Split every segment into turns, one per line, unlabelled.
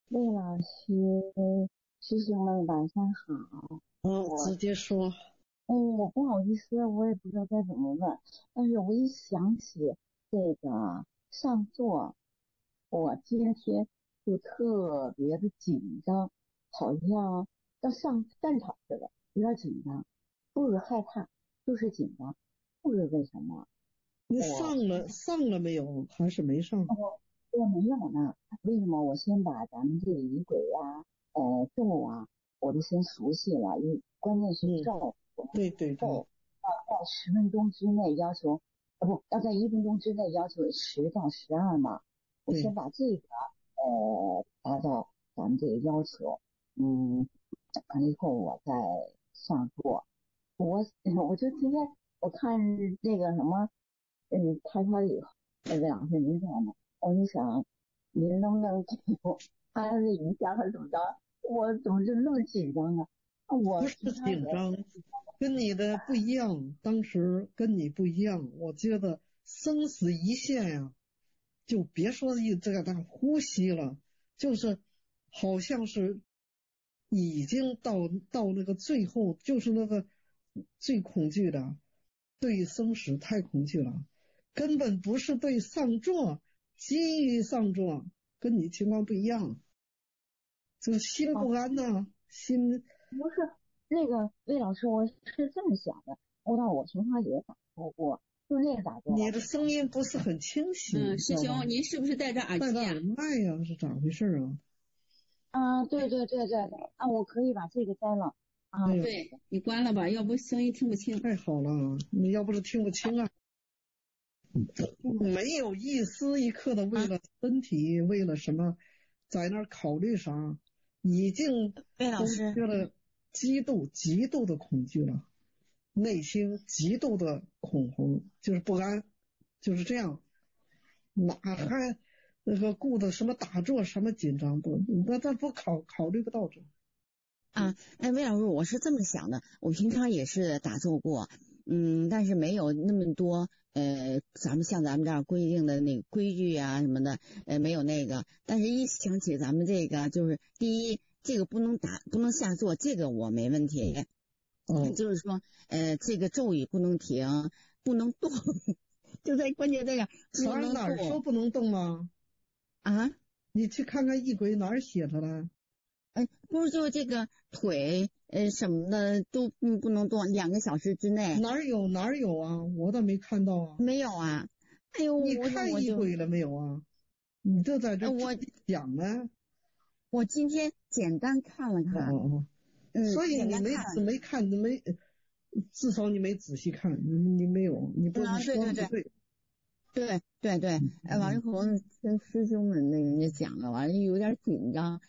魏老师，师兄们晚上好。
直接说。
我不好意思，我也不知道该怎么问。但是我一想起这个上座，我今天就特别的紧张，好像要上战场似的，有点紧张，不是害怕，就是紧张，不知为什么。
你上了没有？还是没上？
我没有呢。为什么？我先把咱们这个仪轨呀、咒啊，我都先熟悉了。因为关键是咒，
对对对，
咒要在10分钟之内要求，不要在1分钟之内要求10到12嘛。我先把这个达到咱们这个要求，完了以后我再上座。我就今天我看那个什么，开了以后，魏老师您知道吗？我就想，您能不能给我安慰一下，还是怎么着？我怎么就那么紧张啊？我
不是紧张，跟你的不一样，当时跟你不一样。我觉得生死一线呀，就别说这个呼吸了，就是好像是已经到那个最后，就是那个最恐惧的，对生死太恐惧了，根本不是对上座，急于上座，跟你情况不一样，就是心不安呐，心。
不是那个魏老师，我是这么想的，我平常也打坐过，就那个打坐。
你的声音不是很清晰。
师兄，您是不是戴着耳机啊？
戴着耳麦呀，是咋回事啊？
对，我可以把这个摘了。
对，你关了吧，要不声音听不清。
太好了，你要不是听不清啊，没有一丝一刻的为了身体，为了什么，在那儿考虑啥，已经
魏老师
觉得极度的恐惧了，内心极度的恐慌，就是不安，就是这样，哪还那个顾的什么打坐什么紧张不？那不考虑不到这。
魏老师，我是这么想的，我平常也是打坐过，但是没有那么多咱们这儿规定的那个规矩啊什么的，没有那个。但是一想起咱们这个，就是第一，这个不能下坐，这个我没问题。就是说，这个咒语不能停，不能动，就在关键这个
哪儿说不能动啊？你去看看仪轨哪儿写着了？
不是就这个腿什么的都不能动，2个小时之内。
哪有啊？我倒没看到啊。
没有啊。哎呦，
你看仪轨了没有啊？你就在这讲呢。
我今天简单看了看。
所以你没看，至少你没仔细看，你没有，你不说不对。
对，完了以后跟师兄们那人家讲了，完了有点紧张。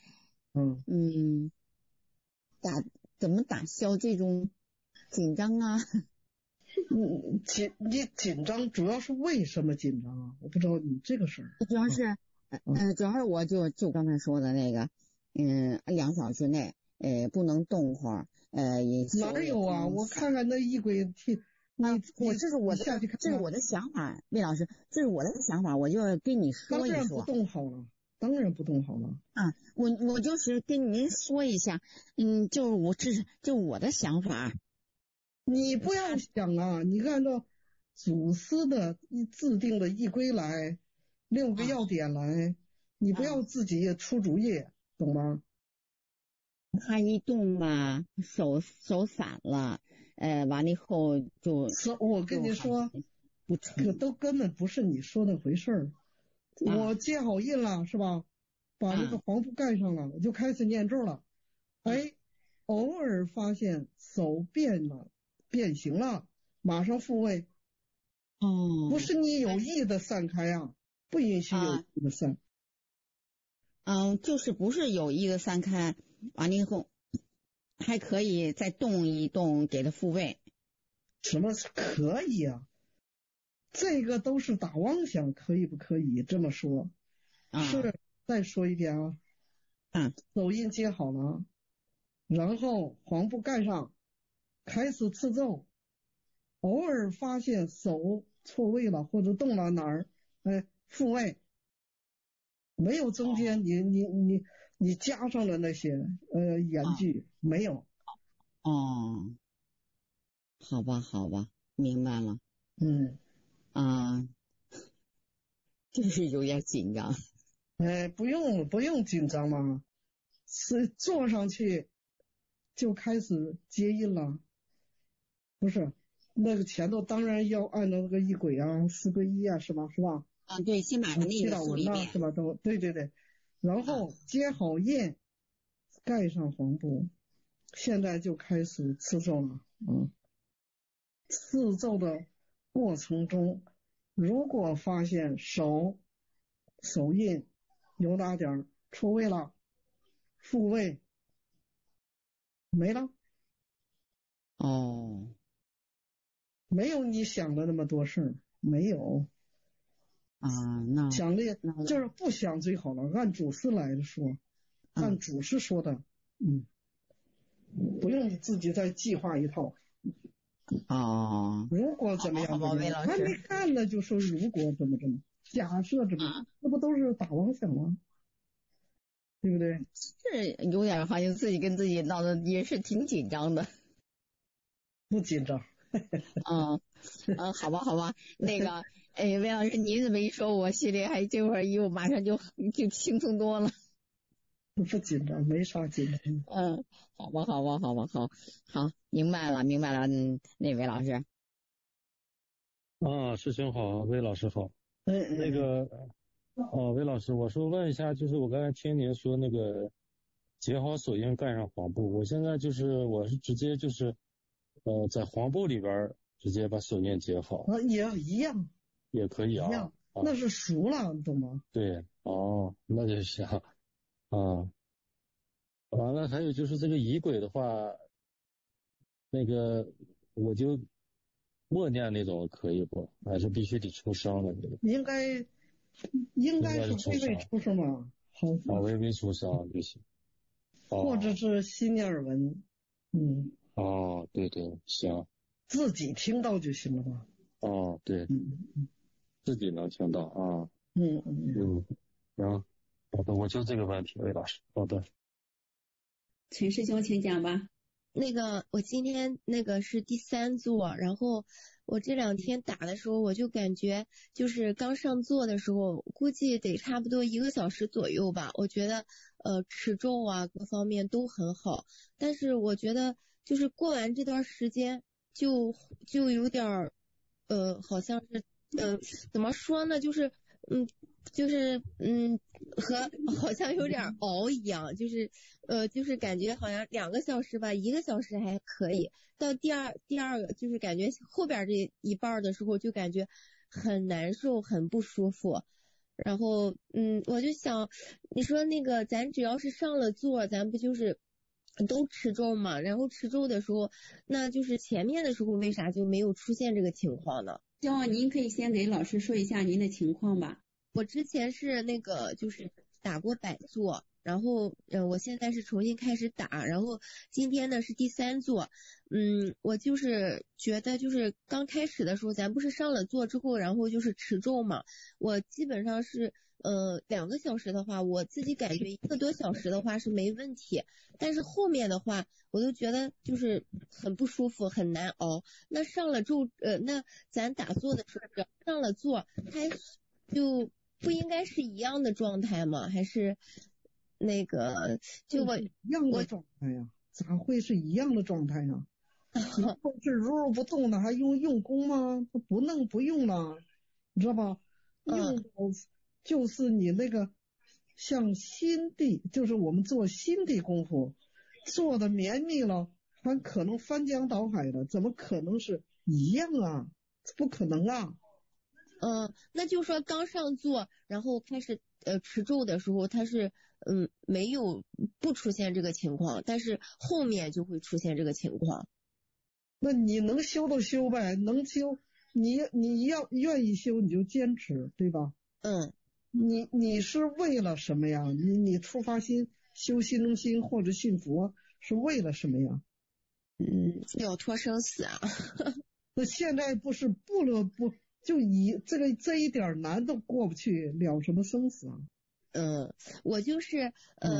怎么打消这种紧张啊？
你紧张主要是为什么紧张啊？我不知道你这个事儿。
主要是我就刚才说的那个，2小时内不能动会儿，
哪有啊？我看看那仪轨
这是我的想法，魏老师，这是我的想法，我就跟你说一说。
当然不动好了。
我就是跟您说一下，就是我的想法。
你不要想啊，你按照祖师的制定的仪规来，6个要点来，你不要自己出主意，懂吗？
他一动吧，手散了，完了以后就。
我跟你说，这都根本不是你说那回事儿。我接好印了是吧？把那个黄布盖上了，我就开始念咒了。偶尔发现手变形了，马上复位。不是你有意的散开啊，不允许有意的散。
就是不是有意的散开，完了以后还可以再动一动，给它复位。
什么可以啊？这个都是打妄想，可以不可以这么说？是，再说一遍啊。手印接好了，然后黄布盖上，开始持咒。偶尔发现手错位了或者动了哪儿，复位。没有中间，你你加上了那些言句没有。
哦，好吧，明白了。就是有点紧张。
不用紧张了，是坐上去就开始接应了，不是那个前头当然要按照那个仪轨啊、四归一啊，是吧？
对，先把那个
祈祷文呐，是吧？都对，然后接好印，盖上黄布，现在就开始持咒了。持咒的过程中，如果发现手印有哪点错位了、复位没了，没有你想的那么多事儿，没有
那
想的就是不想最好了。按祖师来说，按祖师说的，不用你自己再计划一套。如果怎么样，还没干了就说如果怎么，假设怎么，那不都是打妄想吗？对不对？
是有点好像自己跟自己闹的也是挺紧张的。
不紧张。
好吧，那个魏老师您这么一说，我心里还这会儿又马上就轻松多了。
不紧张，没啥紧张。
好，明白了。那位老师。
师兄好，魏老师好。那个魏老师，我说问一下，就是我刚才听您说那个结好手印盖上黄布，我现在我是直接在黄布里边直接把手印结好。
也一样。
也可以啊。
一样，那是熟了，你懂吗？
对，那就行。完了，还有就是这个仪轨的话，那个我就默念那种可以不？还是必须得出声的那个？
应该是微微出声嘛。好，
微微出声就行。
或者是心念耳闻。
对，行。
自己听到就行了嘛。
对。自己能听到啊。行，好的，我就这个问题，魏老师。好的。
陈师兄，请讲吧。
那个，我今天那个是第3座，然后我这2天打的时候，我就感觉就是刚上座的时候，估计得差不多1个小时左右吧。我觉得持咒啊各方面都很好，但是我觉得就是过完这段时间就有点好像是怎么说呢，就是和好像有点熬一样，就是感觉好像2个小时吧，1个小时还可以，到第二个就是感觉后边这一半的时候就感觉很难受，很不舒服。然后我就想，你说那个咱只要是上了座，咱不就是都持咒嘛？然后持咒的时候，那就是前面的时候为啥就没有出现这个情况呢？
您可以先给老师说一下您的情况吧。
我之前是那个就是打过摆座，然后我现在是重新开始打，然后今天呢是第3座。我就是觉得就是刚开始的时候咱不是上了座之后，然后就是持咒嘛，我基本上是2个小时的话，我自己感觉1个多小时的话是没问题，但是后面的话我都觉得就是很不舒服，很难熬。那上了咒那咱打坐的时候只要上了座，它就不应该是一样的状态吗？还是那个就我
一样的状态呀？咋会是一样的状态呀？你是如不动的，还用功吗？他不弄不用了，你知道吧？用就是你那个像心地，就是我们做心地功夫做的绵密了，还可能翻江倒海的，怎么可能是一样啊？不可能啊！
那就说刚上座，然后开始持咒的时候，它是没有不出现这个情况，但是后面就会出现这个情况。
那你能修都修呗，能修你要愿意修你就坚持，对吧？你是为了什么呀？你出发心修心中心或者信佛是为了什么呀？
了脱生死啊。
那现在不是不就以这一点难都过不去，了什么生死啊？
我就是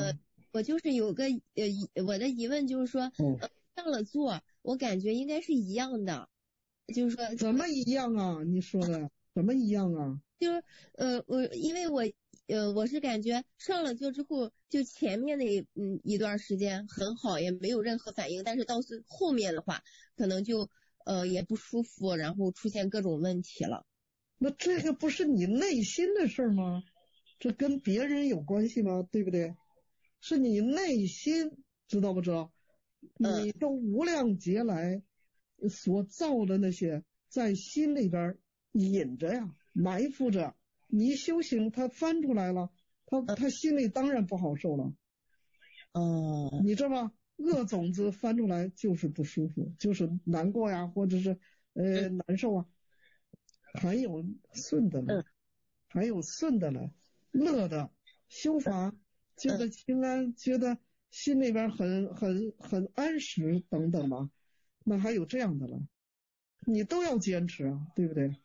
我就是有个我的疑问就是说，上了座，我感觉应该是一样的，就是说
怎么一样啊？你说的怎么一样啊？
就是因为我是感觉上了座之后，就前面那一段时间很好，也没有任何反应，但是到后面的话，可能就也不舒服，然后出现各种问题了。
那这个不是你内心的事吗？这跟别人有关系吗？对不对？是你内心，知道不知道？你都无量劫来所造的那些在心里边隐着呀，埋伏着。你一修行，它翻出来了，他心里当然不好受了。你知道吗？恶种子翻出来就是不舒服，就是难过呀，或者是难受啊。还有顺的呢，还有顺的呢，乐的修法，觉得清安，觉得心里边很安实等等吧。那还有这样的了，你都要坚持啊，对不对？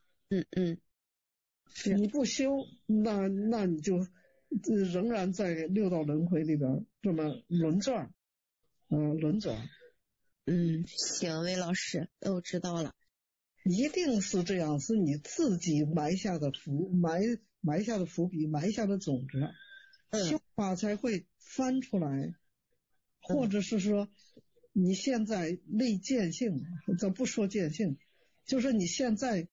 你不修，那你就仍然在六道轮回里边这么轮转，轮转。
行，魏老师，我知道了。
一定是这样，是你自己埋下的埋下的伏笔，埋下的种子，修法才会翻出来，或者是说你现在内见性，咱不说见性，就是你现在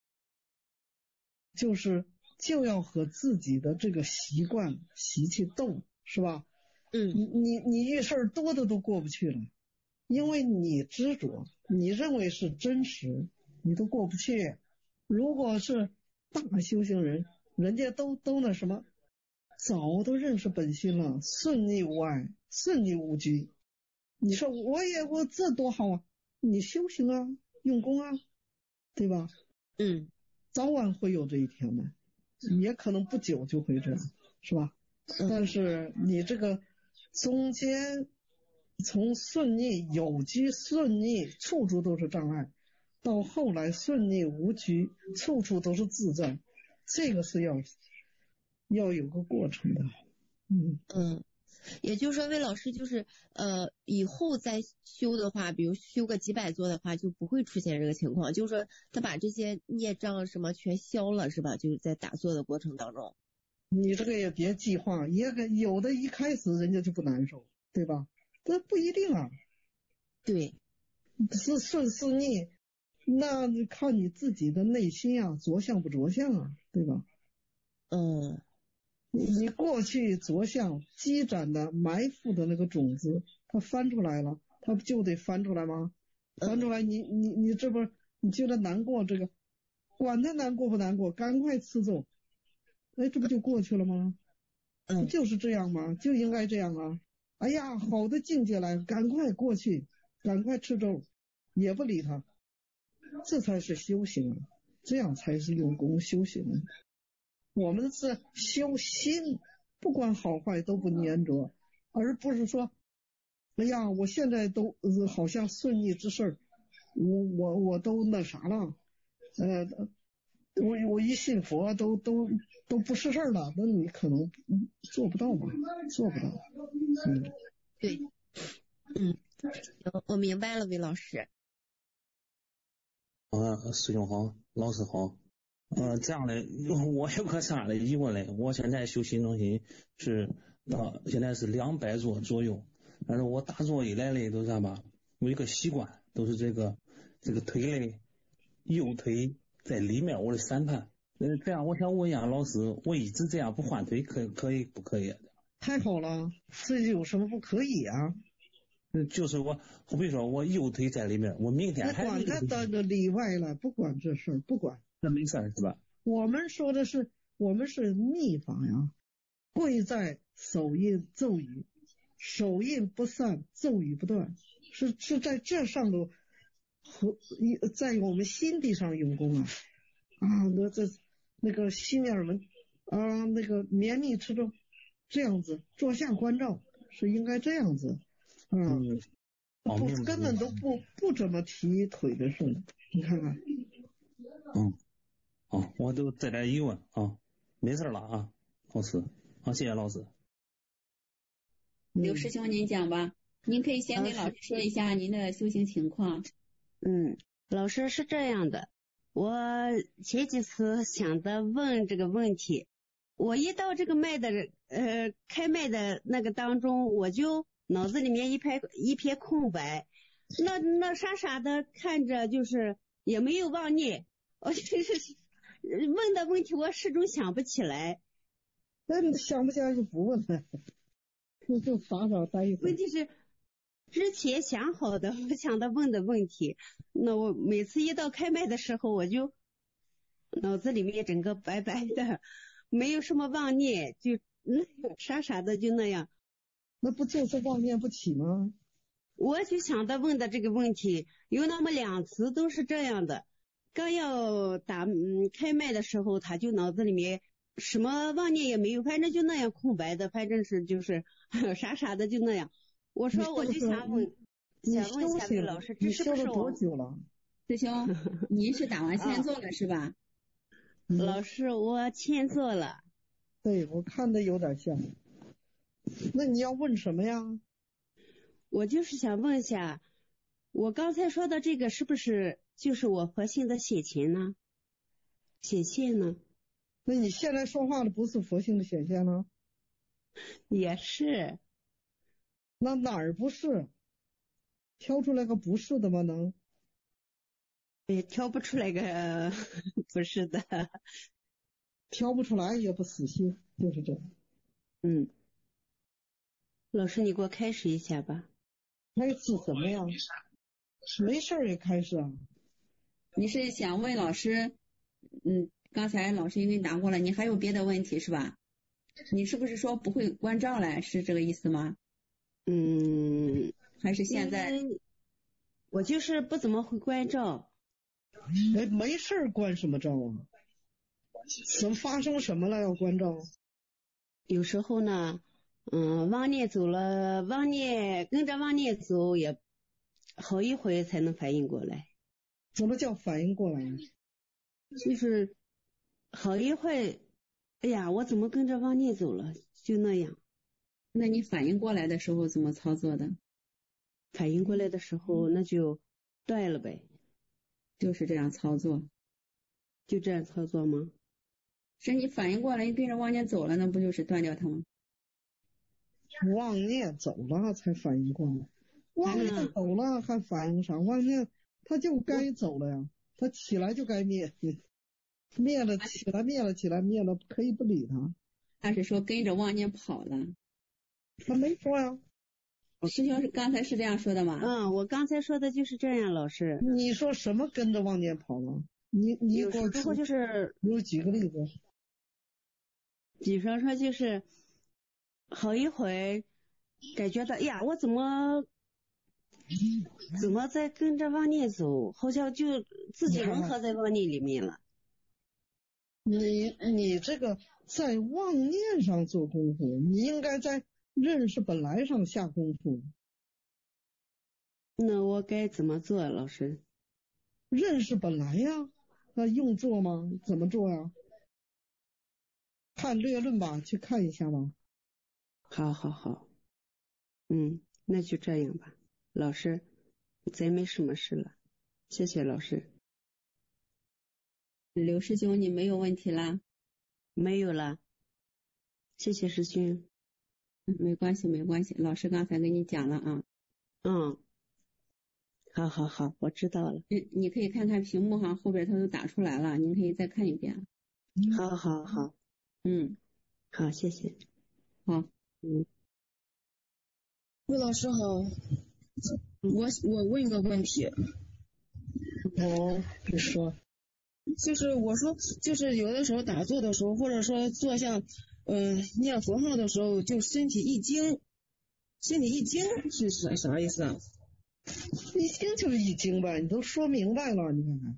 就要和自己的这个习惯习气斗，是吧？你遇事多的都过不去了，因为你执着，你认为是真实，你都过不去。如果是大修行人，人家都那什么，早都认识本心了，顺逆无碍，顺逆无拘。你说我这多好啊，你修行啊，用功啊，对吧？早晚会有这一天的，也可能不久就会这样，是吧？但是你这个中间从顺逆有拘，顺逆处处都是障碍，到后来顺逆无拘，处处都是自在，这个是要有个过程的。
也就是说，魏老师就是以后再修的话，比如修个几百座的话，就不会出现这个情况。就是说，他把这些孽障什么全消了，是吧？就是在打坐的过程当中。
你这个也别计划，有的一开始人家就不难受，对吧？这不一定啊。
对，
是顺是逆，那看你自己的内心啊，着相不着相啊，对吧？你过去着相积攒的埋伏的那个种子，它翻出来了，它就得翻出来吗？翻出来你这不你觉得难过，这个管它难过不难过，赶快吃咒，这不就过去了吗？就是这样吗？就应该这样啊！哎呀，好的境界来，赶快过去，赶快吃咒，也不理他，这才是修行啊！这样才是用功修行。我们是修心，不管好坏都不粘着，而不是说，哎呀，我现在都好像顺逆之事，我都那啥了，我一信佛都不是事儿了，那你可能做不到嘛，做不到。
对，行，我明白了，魏老师。
师兄好，老师好。这样的，我有个啥的疑问嘞？我现在修行中心是现在是200座左右，但是我打坐以来嘞都是啥吧？我有一个习惯，都是这个腿嘞，右腿在里面我的3盘。这样我想问一下老师，我一直这样不换腿可以不可以？
太好了，这有什么不可以啊？
就是我比如说我右腿在里面，我明天还
管他的里外了，不管这事儿，不管，
那没事是吧？
我们说的是我们是秘法呀，贵在手印咒语，手印不散，咒语不断，是在这上头和在我们心地上用功啊那个心眼们那个绵密之中，这样子坐下观照是应该这样子。根本都不怎么提腿的事，你看看。
我都这点疑问啊，没事了啊，老师，好，谢谢老师。
刘师兄您讲吧，您可以先给老师说一下您的修行情况。
老师是这样的，我前几次想的问这个问题，我一到这个开麦的那个当中，我就脑子里面一片空白，那傻傻的看着，就是也没有妄念，我就是问的问题我始终想不起来。
那你想不起来就不问了，就傻傻待一会儿。
问题是之前想好的，我想的问的问题，那我每次一到开麦的时候，我就脑子里面整个白白的，没有什么妄念，就傻傻的就那样。
那不就是妄念不起吗？
我就想到问的这个问题，有那么2次都是这样的。刚要开麦的时候，他就脑子里面什么妄念也没有，反正就那样空白的，反正是就是傻傻的就那样。我说我就想问一下魏老师，这是不是我
多久了？
师兄，您是打完签做了是吧？
老师，我签做了。
对，我看的有点像。那你要问什么呀？
我就是想问一下，我刚才说的这个是不是就是我佛性的显现呢？显现呢？
那你现在说话的不是佛性的显现呢？
也是。
那哪儿不是？挑出来个不是的吗？能？
也挑不出来个不是的。
挑不出来也不死心，就是这样。
老师你给我开始一下吧。
开始什么呀？没事儿也开始啊。
你是想问老师，刚才老师已经答过了，你还有别的问题是吧？你是不是说不会关照来，是这个意思吗？还是现在？
我就是不怎么会关照。
没事儿关什么照啊？发生什么了要关照？
有时候呢，妄念走了，跟着妄念走也好一会才能反应过来。
什么叫反应过来？
就是好一会，哎呀，我怎么跟着妄念走了？就那样。
那你反应过来的时候怎么操作的？
反应过来的时候，那就断了呗。
就是这样操作。
就这样操作吗？
是你反应过来，你跟着妄念走了，那不就是断掉它吗？
妄念走了才反应过来，妄念走了还反应啥？妄念它就该走了呀，它起来就该灭，灭了起来，灭了起来，灭了可以不理它。
他是说跟着妄念跑了。
他没说呀。
师兄是刚才是这样说的吗？
我刚才说的就是这样，老师。
你说什么跟着妄念跑了？你给我
说就是
有几个例子？
比方说就是好一会感觉到，哎呀，我怎么在跟着妄念走，好像就自己融合在妄念里面了。
你这个在妄念上做功夫，你应该在认识本来上下功夫。
那我该怎么做，老师？
认识本来呀，那用做吗？怎么做呀？看略论吧，去看一下吧。
好，那就这样吧，老师，咱没什么事了，谢谢老师。
刘师兄，你没有问题啦？
没有了，谢谢师兄。
没关系，老师刚才跟你讲了啊。
好，我知道了。
你可以看看屏幕上后边它都打出来了，您可以再看一遍。
好。好，谢谢。
好。
魏老师好，我问一个问题。
你说。
就是我说，就是有的时候打坐的时候，或者说坐下念佛号的时候，就身体一惊是啥意思啊？
一惊就是一惊呗，你都说明白了，你看看。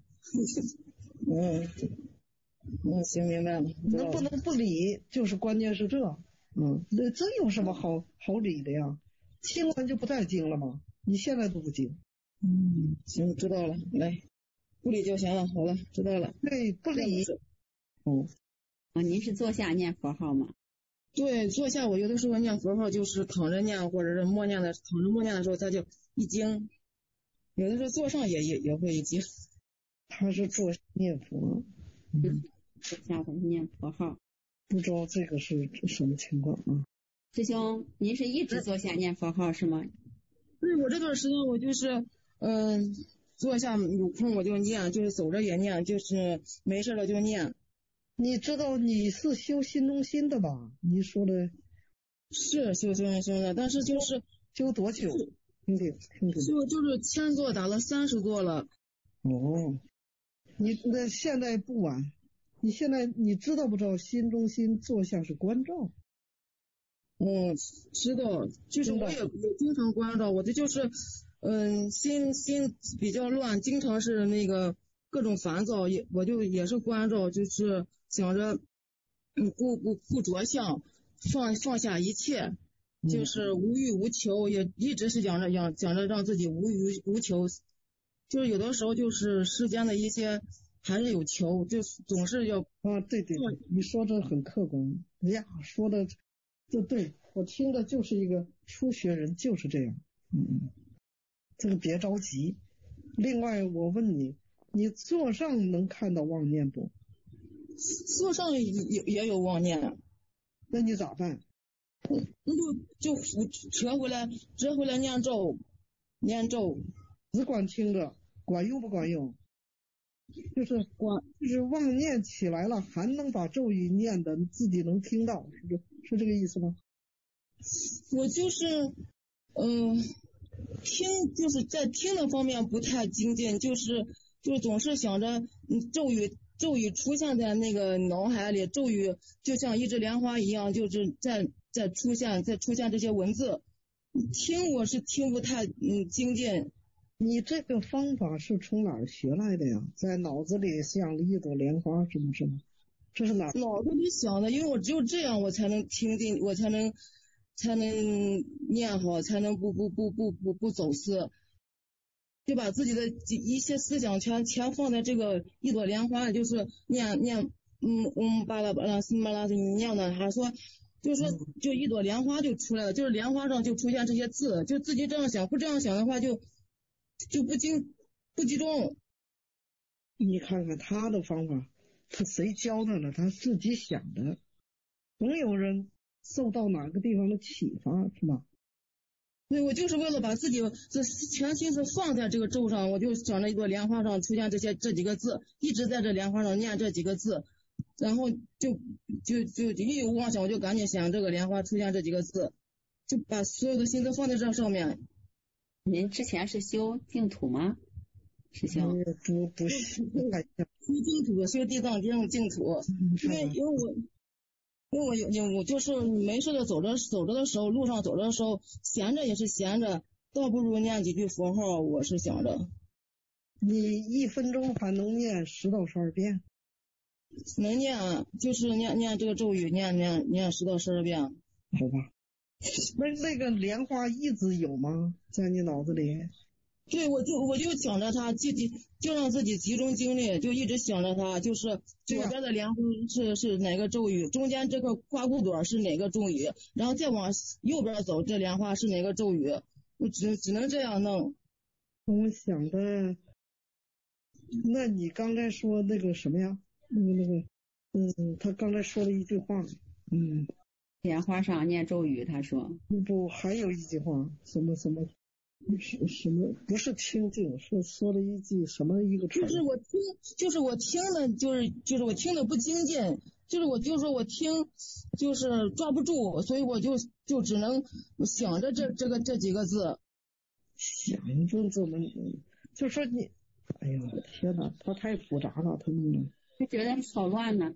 行，明白了。
能不能不理，就是关键是这。那这有什么好理的呀？惊完就不再惊了吗？你现在都不惊。
行，知道了。来，不理就行了。好了，知道了。
对，不理。
您是坐下念佛号吗？
对，坐下我有的时候念佛号就是躺着念，或者是躺着默念的时候，他就一惊。有的时候坐上也会一惊。
他是坐念佛，
坐下的念佛号，
不知道这个是什么情况啊？
师兄，您是一直坐下念佛号是吗？
对，我这段时间我就是坐下有空我就念，就是走着也念，就是没事了就念。
你知道你是修心中心的吧？你说的
是修心中心的，但是就是
修多久？听听。
就是1000座打了30座了。
哦，你那现在不晚。你知道不知道心中心坐下是关照？
知道，就是我也经常关照，我这就是心比较乱，经常是那个各种烦躁，我就也是关照，就是想着不着相，放下一切，就是无欲无求，也一直是想着让自己无欲无求，就是有的时候就是世间的一些还是有求，就总是要
对，你说的很客观，哎呀，说的这对我听的就是一个初学人就是这样，这个别着急。另外我问你，你坐上能看到妄念不？
坐上也有妄念，
那你咋办？
那就折回来念咒，
只管听着，管用不管用？就是妄念起来了，还能把咒语念的自己能听到，是这个意思吗？
我就是听，就是在听的方面不太精进，就是总是想着咒语出现在那个脑海里，咒语就像一枝莲花一样，就是在出现这些文字，听我是听不太精进。
你这个方法是从哪儿学来的呀？在脑子里像一朵莲花，是不是吗？这是哪儿？
脑子里想的，因为我只有这样，我才能听进，我才能念好，才能不走失，就把自己的一些思想全放在这个一朵莲花里，就是念巴拉巴拉斯巴拉，你念的，还说就是说就一朵莲花就出来了，就是莲花上就出现这些字，就自己这样想，不这样想的话就不集中。
你看看他的方法，他谁教他的？他自己想的，总有人受到哪个地方的启发，是吧？
对，我就是为了把自己这全心思放在这个咒上，我就想着一朵莲花上出现这几个字，一直在这莲花上念这几个字，然后就一有妄想我就赶紧想这个莲花出现这几个字，就把所有的心思放在这上面。
您之前是修净土吗？师兄？
不是，
修净土，修地藏经净土，因为我就是没事的走着的时候，路上走着的时候，闲着也是闲着，倒不如念几句佛号。我是想着，
你1分钟还能念10到12遍，
能念，就是念这个咒语，念10到12遍，
好吧？那个莲花一直有吗？在你脑子里？
对，我就想着它，就让自己集中精力，就一直想着它，就是左边的莲花是哪个咒语，中间这个花骨朵是哪个咒语，然后再往右边走，这莲花是哪个咒语，我只能这样弄。
我想的，那你刚才说那个什么呀？他刚才说了一句话，
莲花上念咒语，他说
不，还有一句话，什么不是清净，是说了一句什么一个词？
就是我听的，就是我听的不精进，就是我听就是抓不住，所以我就只能想着这几个字，
想着怎么就说你，哎呀天哪，他太复杂了，他弄的，
就觉得好乱呢。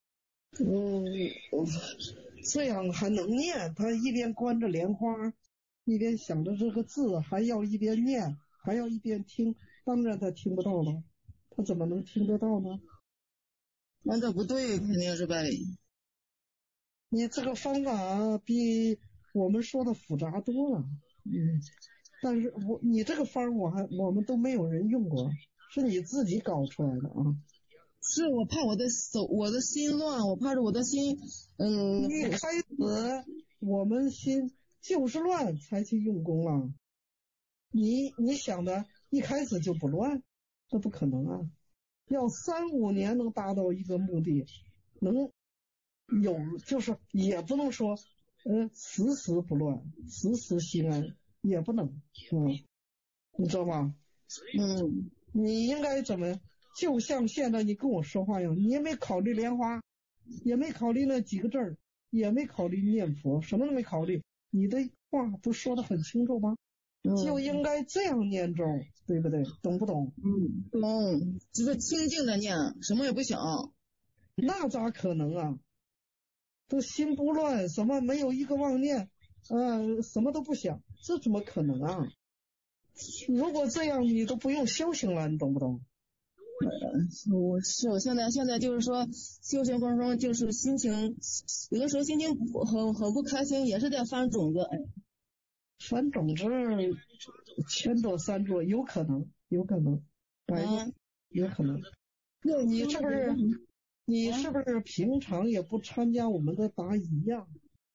这样还能念？他一边观着莲花，一边想着这个字，还要一边念，还要一边听，当然他听不到了，他怎么能听得到呢？
那这不对，肯定是呗。
你这个方法比我们说的复杂多了，但是你这个方我们都没有人用过，是你自己搞出来的啊。
是我怕我的心乱，我怕着我的心，
一开始我们心就是乱才去用功了。你想的一开始就不乱，这不可能啊！要3、5年能达到一个目的，能有就是也不能说时时不乱，时时心安，也不能，你知道吗？你应该怎么？就像现在你跟我说话一样，你也没考虑莲花，也没考虑那几个字儿，也没考虑念佛，什么都没考虑，你的话不说得很清楚吗？就应该这样念咒，对不对？懂不懂？
懂，就是清静的念，什么也不想。
那咋可能啊？这心不乱，什么没有一个妄念，什么都不想，这怎么可能啊？如果这样，你都不用修行了，你懂不懂？
我现在就是说修行过程中，就是心情有的时候心情很不开心，也是在翻种子。
翻种子千朵三座，有可能，有可能。那你是不是平常也不参加我们的答疑呀？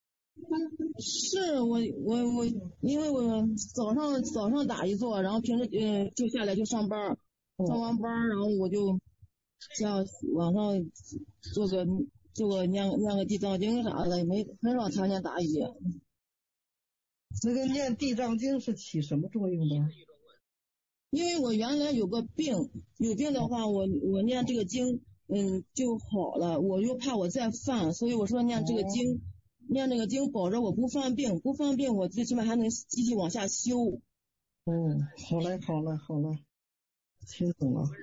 是我因为我早上打一坐，然后平时就下来就上班，上完班然后我就像晚上做个念个地藏经啥的，很少参加答疑。
这个念地藏经是起什么作用的？
因为我原来有个病，有病的话我念这个经就好了，我又怕我再犯，所以我说念这个经，念这个经保着我不犯病，我最起码还能继续往下修。
好嘞，听懂了。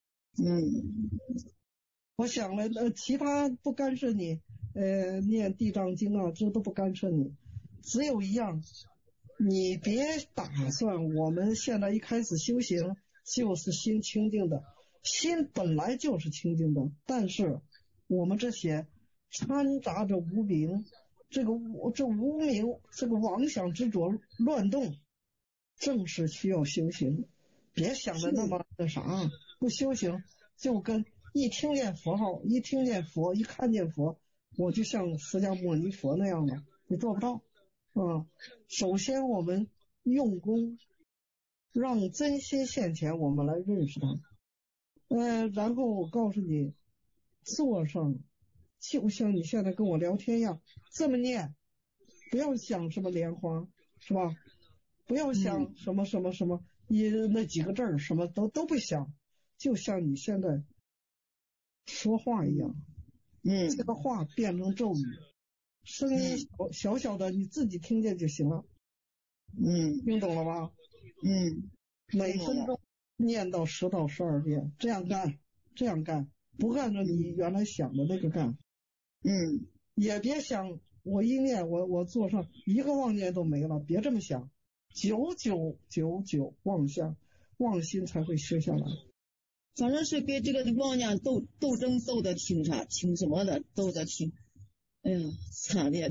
我想了，其他不干涉你，念地藏经啊，这都不干涉你，只有一样，你别打算我们现在一开始修行就是心清净的，心本来就是清净的，但是我们这些掺杂着无明，这无明这个妄想执着乱动，正是需要修行。别想的那么啥，不修行就跟一听见佛号，一听见佛，一看见佛，我就像释迦牟尼佛那样的，你做不到。首先我们用功，让真心现前，我们来认识它。然后我告诉你，坐上就像你现在跟我聊天一样，这么念，不要想什么莲花，是吧？不要想什么什么什么，那几个字儿什么都不想，就像你现在说话一样，这个话变成咒语，声音小小的，你自己听见就行了。听懂了吗？每分钟念到10到12遍，这样干，不按照你原来想的那个干。也别想我一念我做上一个妄念都没了，别这么想，9999妄心才会歇下来。
反正是跟这个妄念斗争斗的挺什么的，斗的挺，惨烈的。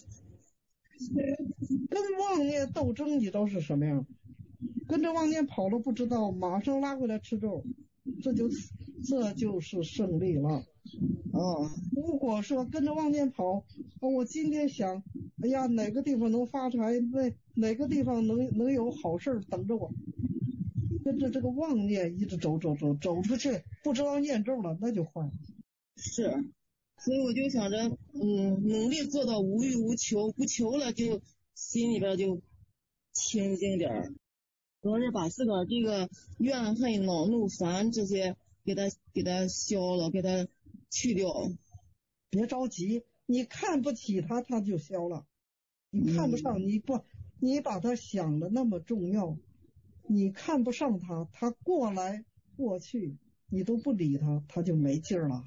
跟妄念斗争，你知道是什么样？跟着妄念跑了不知道，马上拉回来吃咒，这就是胜利了。如果说跟着妄念跑，我今天想，哎呀，哪个地方能发财，哪个地方能有好事等着我，跟着这个妄念一直走出去，不知道念咒了，那就坏了。
是，所以我就想着，努力做到无欲无求，不求了就心里边就清静点儿，主要是把自个儿这个怨恨、恼怒、烦这些给它消了，给它去掉。
别着急，你看不起他，他就消了；你看不上，你把他想的那么重要，你看不上他，他过来过去，你都不理他，他就没劲儿了。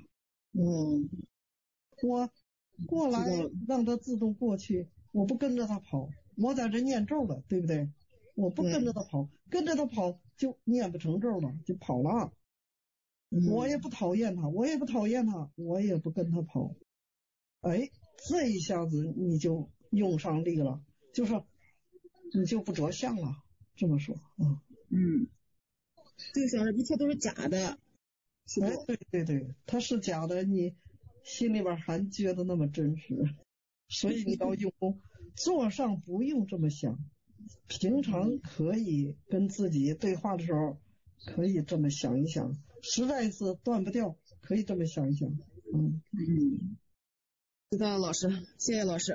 我过来让他自动过去，我不跟着他跑，我在这念咒了，对不对？我不跟着他跑，跟着他跑就念不成咒了，就跑了。我也不讨厌他，我也不跟他跑。这一下子你就用上力了，就是你就不着相了，这么说。
就想着一切都是假的，
哎，对对，它是假的，你心里边还觉得那么真实，所以你要用座上不用这么想，平常可以跟自己对话的时候可以这么想一想，实在是断不掉，可以这么想一想。
知道老师，谢谢老师。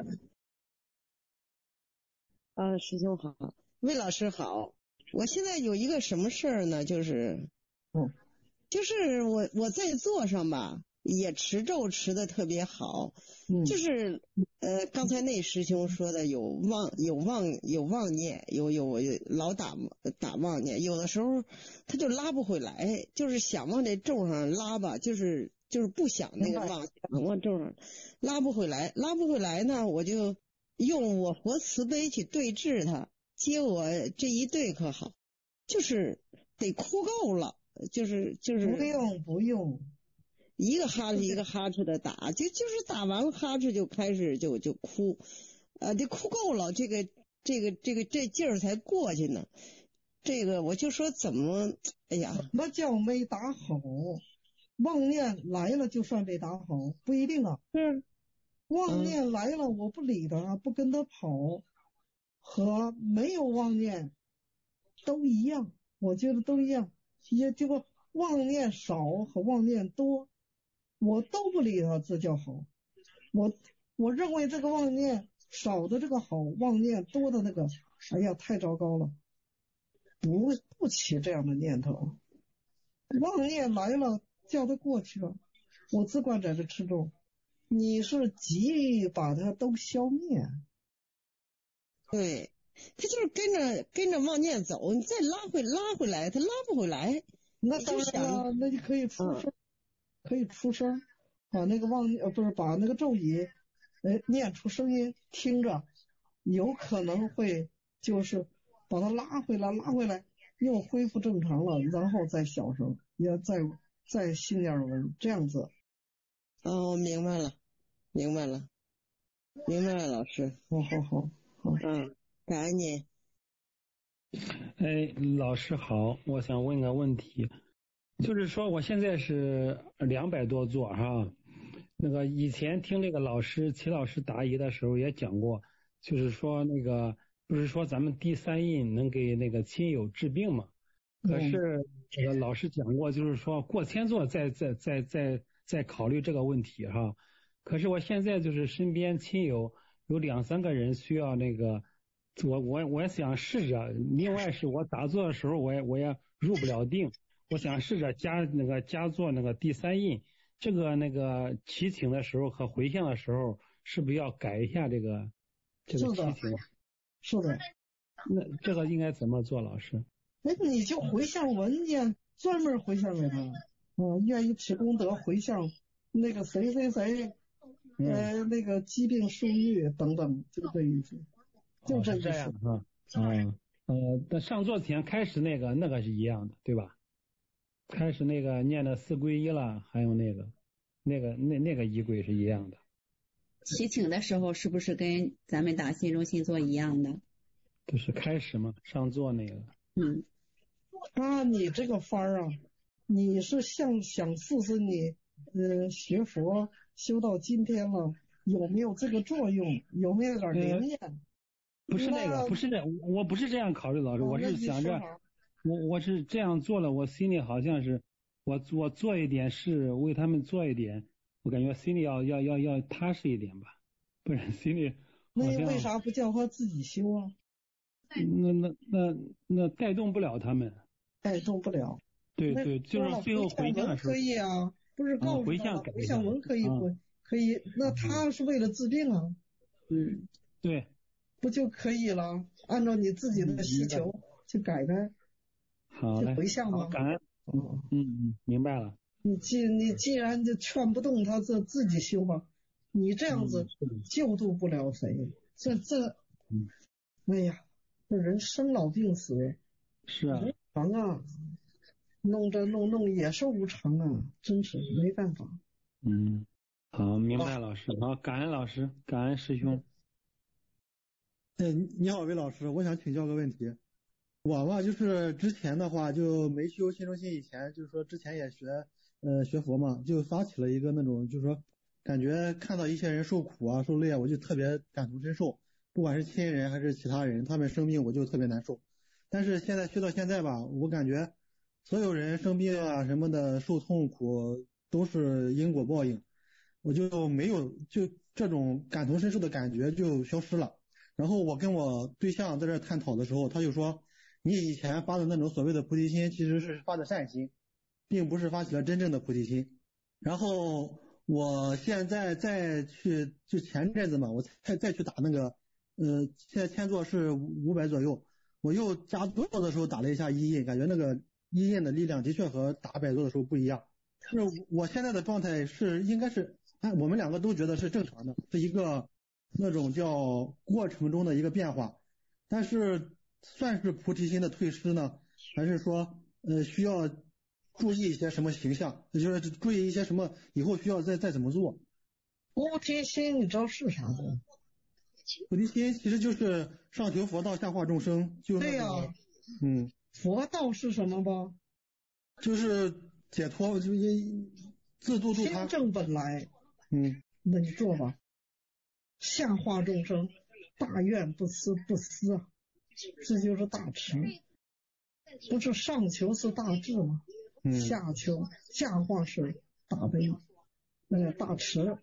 师兄好，魏老师好。我现在有一个什么事儿呢？就是我在座上吧，也持咒持的特别好。就是刚才那师兄说的有妄念，有老打妄念，有的时候他就拉不回来，就是想往这咒上拉吧，就是不想那个妄想往咒上拉不回来呢，我就用我佛慈悲去对治他，接我这一对可好，就是得哭够了，就是
不用
一个哈哧一个哈哧的打，就是打完了哈哧就开始就哭，得哭够了，这劲儿才过去呢。这个我就说怎么，哎呀，
什么叫没打好？妄念来了就算没打好，不一定啊。妄念来了，我不理他，不跟他跑，和没有妄念都一样，我觉得都一样。也这个妄念少和妄念多，我都不理他，这叫好。我认为这个妄念少的这个好，妄念多的那个，哎呀，太糟糕了，不起这样的念头。妄念来了，叫他过去了，我只管在这吃咒。你是急把它都消灭，
对，他就是跟着妄念走，你再拉回来，他拉不回来。
那当然了，那就可以出声，把那个把那个咒语，念出声音，听着，有可能会就是把它拉回来，又恢复正常了，然后再小声，也再心点文，这样子。
我明白了，老师。
好。
感恩您。
老师好，我想问个问题，就是说我现在是200多座哈，那个以前听这个齐老师答疑的时候也讲过，就是说那个不是说咱们第3印能给那个亲友治病嘛？可是这个老师讲过，就是说过1000座再考虑这个问题哈。可是我现在就是身边亲友有2-3个人需要那个，我也想试着，另外是我打坐的时候我也入不了定，我想试着加做那个第3印，这个那个祈请的时候和回向的时候是不是要改一下这个祈请？
是的。
那这个应该怎么做，老师？
你就回向文件，专门回向给他，愿意持功德回向那个谁，那个疾病疏愈等等，就这意思，就这
样是吧？那上座前开始那个是一样的，对吧？开始那个念的4皈依了，还有那个仪轨是一样的。
祈请的时候是不是跟咱们打心中心座一样的？
就是开始嘛，上座那个。
你这个法儿啊，你是想试试你学佛修到今天了，有没有这个作用？有没有点灵验？
不是我不是这样考虑，老师，我是想着，我是这样做了，我心里好像是我做一点事，为他们做一点，我感觉心里要踏实一点吧，不然心里好像。
那为啥不叫他自己修啊？
那带动不了他们。
带动不了。
对，就是最后回向的时候。
可以啊，不是告诉
回
向文可以，那他是为了治病啊。
对。
不就可以了？按照你自己的需求去改开。
好嘞。
回向吗？
感恩。明白了。
你既然就劝不动他，自己修吧。你这样子救度不了谁。哎呀，这人生老病死。
是啊。
长啊，弄也是无常啊，真是没办法。
好，明白老师。好，感恩老师，感恩师兄。
你好，魏老师，我想请教个问题。我嘛，就是之前的话就没修心中心以前，就是说之前也学学佛嘛，就发起了一个那种就是说感觉看到一些人受苦啊受累啊，我就特别感同身受，不管是亲人还是其他人，他们生病我就特别难受。但是现在学到现在吧，我感觉所有人生病啊什么的受痛苦都是因果报应，我就没有就这种感同身受的感觉就消失了。然后我跟我对象在这探讨的时候，他就说你以前发的那种所谓的菩提心其实是发的善心，并不是发起了真正的菩提心。然后我现在再去就前阵子嘛，我再去打那个现在签座是500左右，我又加多的时候打了一下一印，感觉那个一印的力量的确和打100多的时候不一样。就是我现在的状态是应该是我们两个都觉得是正常的，是一个那种叫过程中的一个变化。但是算是菩提心的退失呢，还是说需要注意一些什么形象，就是注意一些什么以后需要再怎么做？
菩提心你知道是啥吗？
菩提心其实就是上求佛道，下化众生，就
对呀，佛道是什么吧？
就是解脱，就自度他。
心正本来。那你做吧。下化众生，大愿不思，这就是大慈。不是上求是大智吗？下求下化是大悲，大慈。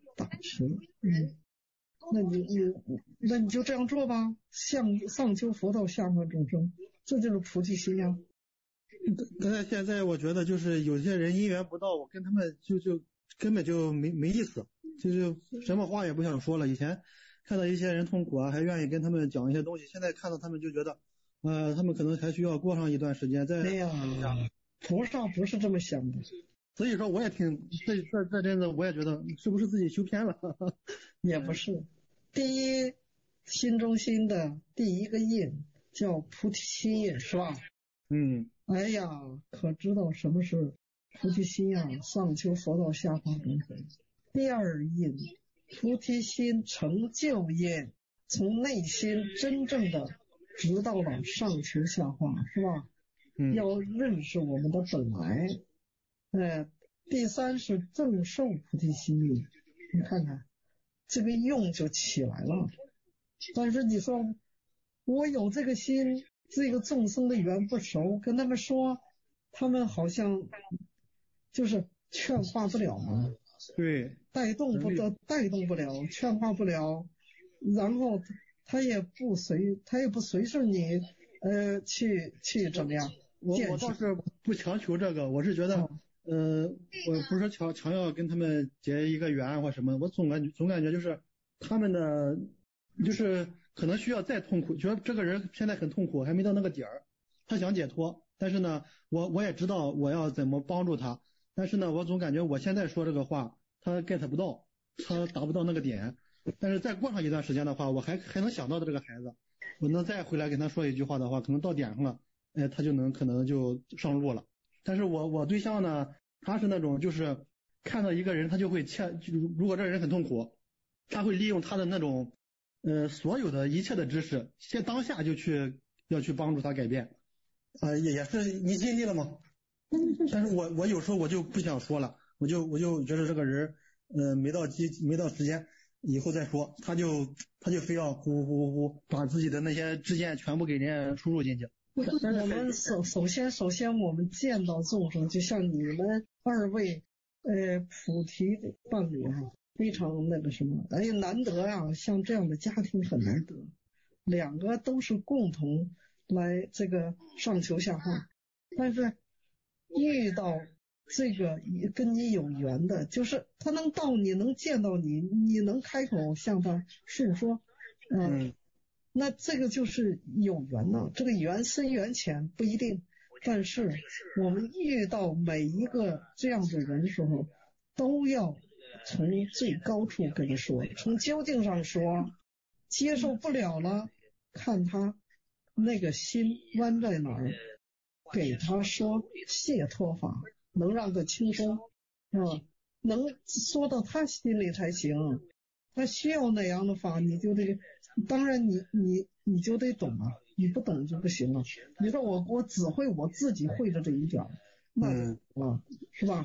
那你就这样做吧，上求佛道，下化众生，这就是菩提心呀。
但是现在我觉得就是有些人因缘不到，我跟他们就根本就没意思，就是什么话也不想说了。以前看到一些人痛苦啊，还愿意跟他们讲一些东西，现在看到他们就觉得他们可能还需要过上一段时间再。
对呀，菩萨不是这么想的。
所以说我也挺这阵子我也觉得是不是自己修偏了？
也不是。第一，心中心的第一个印叫菩提心印，是吧？哎呀，可知道什么是菩提心呀？上求佛道，下化众生。第二印，菩提心成就印，从内心真正的直到了上求下化，是吧？要认识我们的本来。第三是正受菩提心印，你看看这个用就起来了。但是你说我有这个心，这个众生的缘不熟，跟他们说，他们好像就是劝化不了嘛。
对，
带动不了，劝化不了，然后他也不随顺你去怎么样。
我倒是不强求这个，我是觉得我不是强要跟他们结一个缘或什么，我总感觉就是他们的就是可能需要再痛苦，觉得这个人现在很痛苦，还没到那个点儿，他想解脱，但是呢我也知道我要怎么帮助他，但是呢我总感觉我现在说这个话他 get 不到，他达不到那个点，但是再过上一段时间的话，我还能想到的这个孩子，我能再回来跟他说一句话的话，可能到点上了，他就可能就上路了。但是我对象呢，他是那种就是看到一个人他就会如果这个人很痛苦，他会利用他的那种所有的一切的知识，当下就要去帮助他改变。也是你尽力了吗？但是我有时候我就不想说了，我就觉得这个人没到时间，以后再说，他就非要呼把自己的那些知见全部给人家输入进去。
我们首先我们见到众生，就像你们二位菩提的伴侣啊，非常那个什么，难得啊，像这样的家庭很难得，两个都是共同来这个上求下化，但是遇到这个跟你有缘的，就是他能到你，能见到你，你能开口向他诉说，那这个就是有缘了。这个缘深缘浅不一定，但是我们遇到每一个这样的人的时候，都要从最高处跟他说，从究竟上说，接受不了了，看他那个心弯在哪儿，给他说解脱法，能让他轻松，能说到他心里才行。他需要那样的法，你就得，当然你就得懂啊，你不懂就不行了。你说我只会我自己会的这一点，那是吧？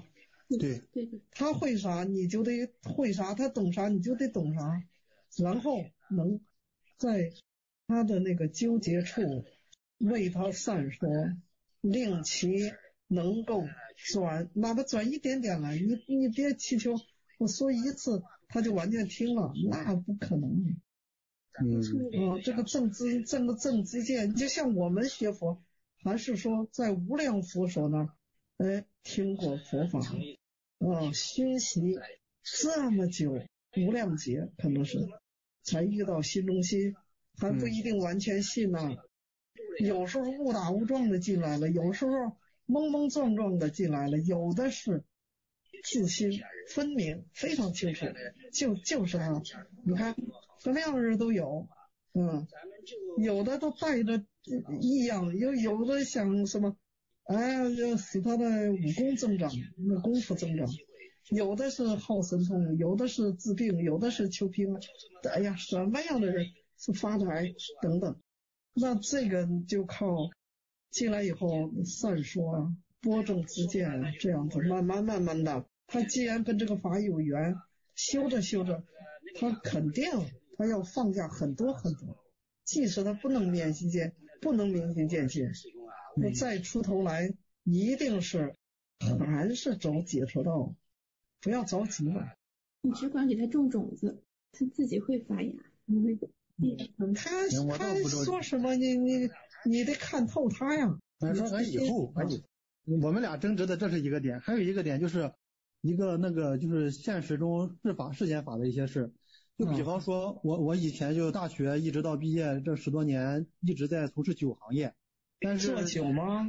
对，
他会啥你就得会啥，他懂啥你就得懂啥，然后能在他的那个纠结处为他散说，令其能够转，哪怕转一点点来，你别祈求我说一次他就完全听了，那不可能。这个正知见，就像我们学佛，还是说在无量佛所那听过佛法熏习这么久，无量劫可能是才遇到心中心，还不一定完全信呢。有时候误打误撞的进来了，有时候懵懵撞撞的进来了，有的是自心分明非常清楚，就是他。你看什么样的人都有，有的都带着异样，有的想什么，要使他的武功增长，那功夫增长，有的是好神通，有的是治病，有的是求平安，什么样的人是发财等等。那这个就靠进来以后散说播种知见，这样子慢慢的，他既然跟这个法有缘，修着他肯定他要放下很多，即使他不能明心见性，那再出头来一定是还是走解脱道，不要着急了。
你只管给他种种子，他自己会发芽。
他说什么你得看透他呀。
咱以后我们俩争执的这是一个点，还有一个点就是一个那个就是现实中世间法的一些事。就比方说我以前就大学一直到毕业这10多年一直在从事酒行业，但是
做酒吗？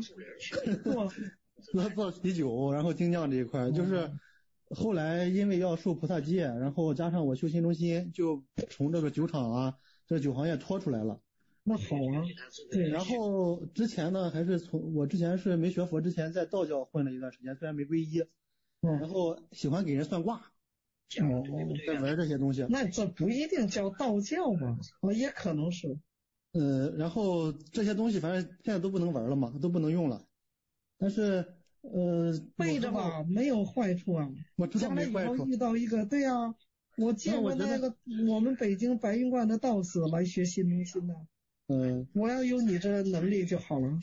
做啤酒，然后精酿这一块，就是后来因为要受菩萨戒，然后加上我修心中心，就从这个酒厂这酒行业脱出来了。
那好啊，对。
然后之前呢，还是我之前是没学佛之前在道教混了一段时间，虽然没皈依，然后喜欢给人算卦。在玩这些东西，
那这不一定叫道教吧？也可能是。
然后这些东西反正现在都不能玩了嘛，都不能用了。但是
背着吧，没有坏处啊。
我知道没坏处。
将来以后遇到一个，对呀，我见过那个我们北京白云观的道士来学心中心的。我要有你这能力就好了。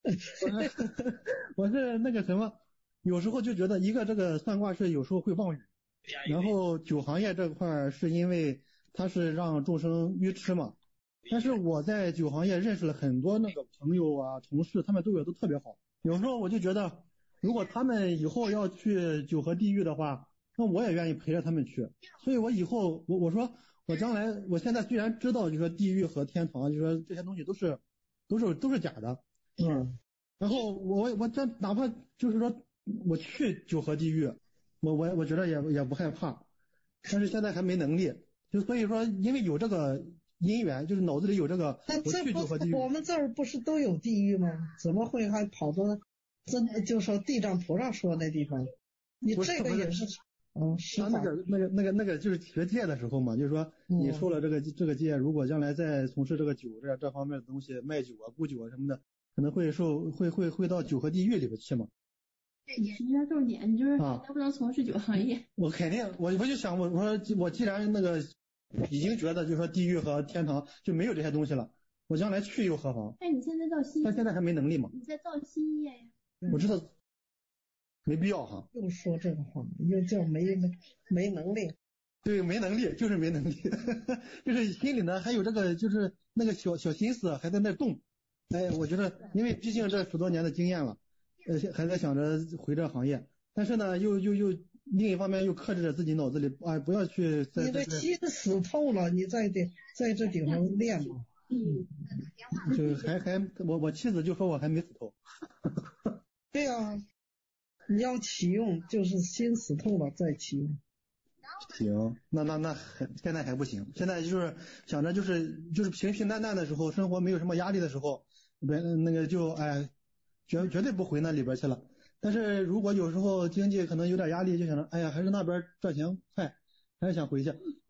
我是那个什么，有时候就觉得一个这个算卦是有时候会妄语。然后酒行业这块是因为它是让众生愚痴嘛，但是我在酒行业认识了很多那个朋友啊同事，他们对我都特别好。有时候我就觉得如果他们以后要去酒和地狱的话，那我也愿意陪着他们去。所以我以后我说我将来我现在虽然知道就说地狱和天堂就说这些东西都是假的，然后我这哪怕就是说我去酒和地狱，我觉得也不害怕，但是现在还没能力，就所以说因为有这个因缘，就是脑子里有这个，我去酒和地狱。
我们这儿不是都有地狱吗？怎么会还跑到就说地藏菩萨说那地方？你这个也是
他那个就是学戒的时候嘛，就是说你受了这个戒，如果将来再从事这个酒这方面的东西，卖酒啊、沽酒啊什么的，可能会到酒和地狱里边去嘛。
你实际上重点，你就是能不能从事酒行业？
我肯定，我就想我说我既然那个已经觉得就是说地狱和天堂就没有这些东西了，我将来去又何妨？
你现在造新业，
但现在还没能力嘛。
你在造新业呀？
我知道，没必要哈。
又说这个话，又叫没能力。
对，没能力就是没能力，就是心里呢还有这个就是那个小心思还在那动。我觉得因为毕竟这10多年的经验了。还在想着回这行业，但是呢，又另一方面又克制着自己脑子里，不要去。
你的心死透了，你在这顶上练嘛。
就我妻子就说我还没死透。
对啊，你要启用，就是心死透了再启用。
行，那现在还不行，现在就是想着就是平平淡淡的时候，生活没有什么压力的时候，那个就绝对不回那里边去了。但是如果有时候经济可能有点压力，就想着还是那边赚钱快，还是想回去。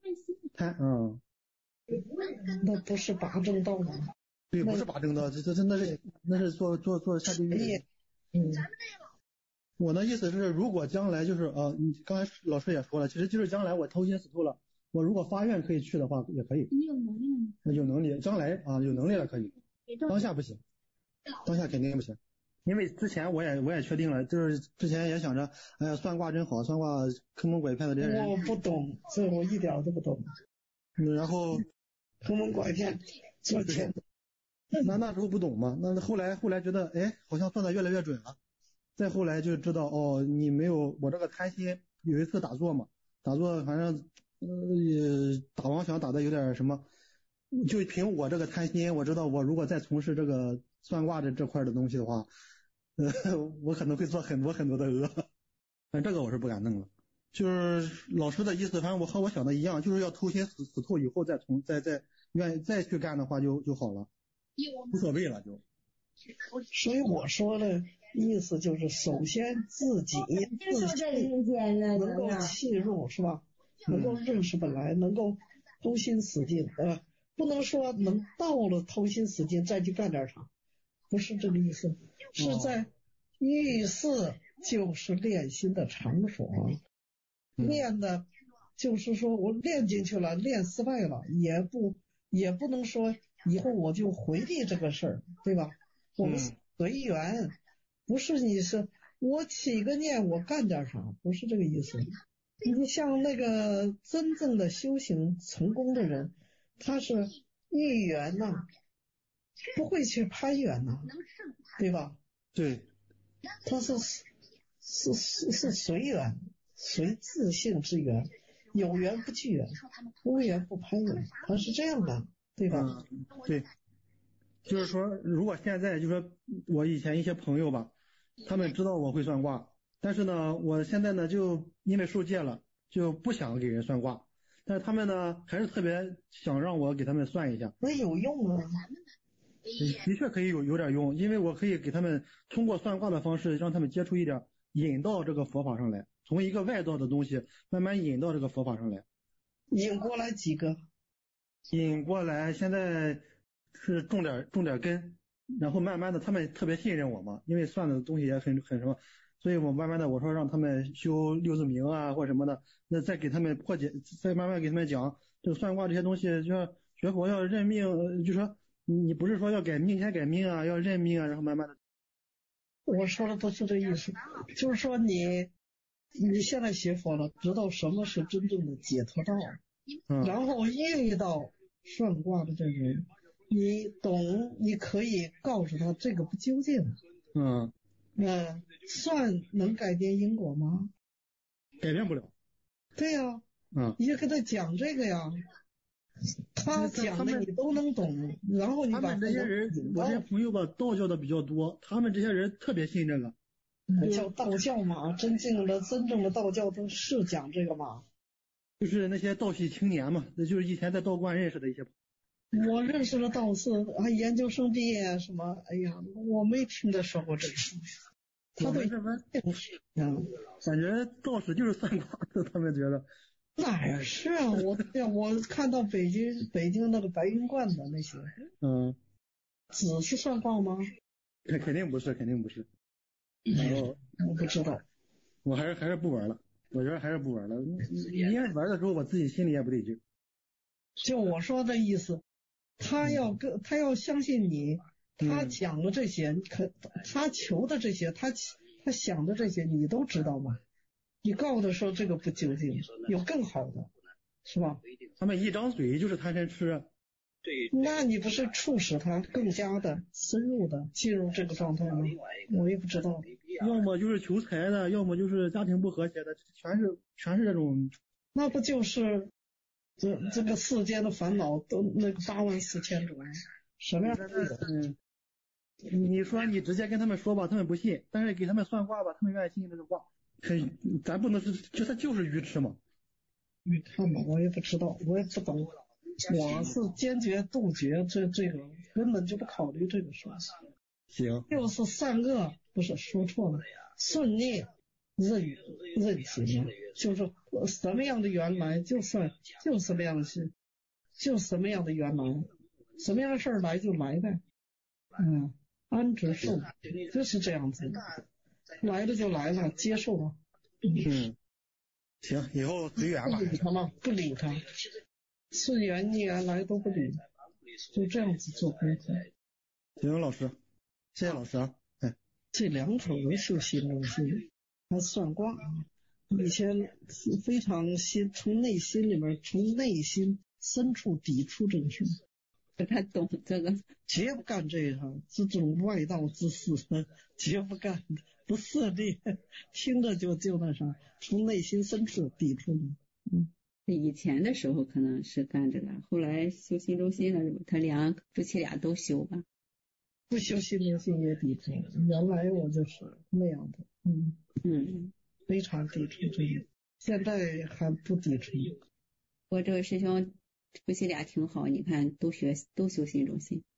那不是拔正道吗？
对，不是拔正道，那是做下地狱。 我的意思是，如果将来就是你刚才老师也说了，其实就是将来我投心死透了，我如果发愿可以去的话，也可以。
你有能力了？
有能力，将来有能力了可以，当下不行，当下肯定不行。因为之前我也确定了，就是之前也想着，哎呀，算卦真好，算卦坑蒙拐骗的这些人。
我不懂，这我一点都不懂。
然后
坑蒙拐骗，赚钱。
那时候不懂嘛，那后来觉得，哎，好像算的越来越准了。再后来就知道，你没有我这个贪心。有一次打坐嘛，打坐反正打王想打的有点什么，就凭我这个贪心，我知道我如果再从事这个算卦这块的东西的话，我可能会做很多很多的恶。但这个我是不敢弄了。就是老师的意思，反正我和我想的一样，就是要投心死透以后再愿意再去干的话就好了，无所谓了就。
所以我说的意思就是，首先自己能够契入是吧？能够认识本来，能够投心死尽，不能说能到了投心死尽再去干点啥，不是这个意思，是在浴室就是练心的场所，练的就是说我练进去了，练失败了，也不能说以后我就回避这个事儿，对吧？我们随缘，不是你是我起个念我干点啥，不是这个意思。你像那个真正的修行成功的人，他是遇缘呐，不会去攀缘呐，对吧？
对，
他是随缘，随自性之缘，有缘不拒缘，无缘不攀缘，他是这样的，对吧？
对。就是说，如果现在就是说我以前一些朋友吧，他们知道我会算卦，但是呢，我现在呢就因为受戒了，就不想给人算卦，但是他们呢还是特别想让我给他们算一下。
那有用啊？
的确可以有点用，因为我可以给他们通过算卦的方式让他们接触一点，引到这个佛法上来，从一个外道的东西慢慢引到这个佛法上来。
引过来几个？
引过来现在是种点根，然后慢慢的他们特别信任我嘛，因为算的东西也很什么，所以我慢慢的我说让他们修六字明啊或什么的，那再给他们破解，再慢慢给他们讲这个算卦这些东西，就像学佛要认命，就说你不是说要改命先改命啊，要认命啊，然后慢慢的。
我说的不是这意思，就是说你现在学佛了，知道什么是真正的解脱道，然后遇到算卦的这人，你懂，你可以告诉他这个不究竟。算能改变因果吗？
改变不了。
对呀，你就跟他讲这个呀，他讲的你都能懂，然后你把
他们这些人，我这些朋友吧，道教的比较多，他们这些人特别信这个。
叫道教嘛，真正的道教都是讲这个嘛。
就是那些道系青年嘛，那就是以前在道观认识的一些。
我认识的道士研究生毕业什么，哎呀，我没听他说过这个。他对
什么？感觉道士就是算卦的，他们觉得。
哪是啊？我看到北京那个白云观的那些，只是算卦吗？
肯定不是。
我不知道。
我还是不玩了。我觉得还是不玩了。因为玩的时候我自己心里也不得劲。
就我说的意思，他要相信你，他讲的这些，他求的这些，他想的这些，你都知道吗？你告诉他说这个不究竟，有更好的，是吧？
他们一张嘴就是贪嗔痴。
那你不是促使他更加的深入的进入这个状态吗？我也不知道。
要么就是求财的，要么就是家庭不和谐的，全是这种。
那不就是这个世间的烦恼都那个84000种，什么样的都有。
你说你直接跟他们说吧，他们不信；但是给他们算卦吧，他们愿意信这个卦。咱不能他就是愚痴嘛。
你看吧，我也不知道，我也不懂。我是坚决杜绝这个，根本就不考虑这个事。
行。
就是善恶，不是说错了，顺逆任己嘛，就是什么样的缘来就什么样的事，就什么样的缘来，什么样的事儿来就来呗。安之受，就是这样子的。 来了就来了，接受吧。
行，以后随缘吧。
不理他嘛，不理他，顺缘逆缘来都不理，就这样子做功课。
行，老师，谢谢老师啊。
这两种为修心中心，还算卦，以前非常从内心里面，从内心深处抵触这个事。
不太懂这个，
绝不干这个，这种外道之事，绝不干，不涉猎，听着就那啥，从内心深处抵触的。
以前的时候可能是干这个，后来修心中心了，他夫妻俩都修吧。
不修心中心也抵触，原来我就是那样的，非常抵触这个，现在还不抵触。
我这位师兄夫妻俩挺好，你看都修心中心。